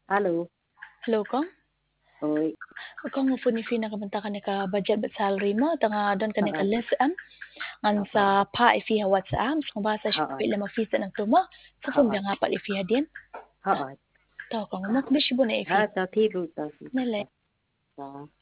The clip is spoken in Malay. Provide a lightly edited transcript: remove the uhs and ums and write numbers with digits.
Halo, Hello kang, oy, kang mo po ni pinakamunta ka ni ka-budget ba salary mo tanga don ka ni oo, ka-less ngan sa oo, pa ifiha WhatsApp kung basa siya oo, pila mafisa ng tuma sa oo, kumbiya nga pa ifiha din oo, taw kang mo kundi siya na ha, ifiha tao thi lu tao thi nila ta.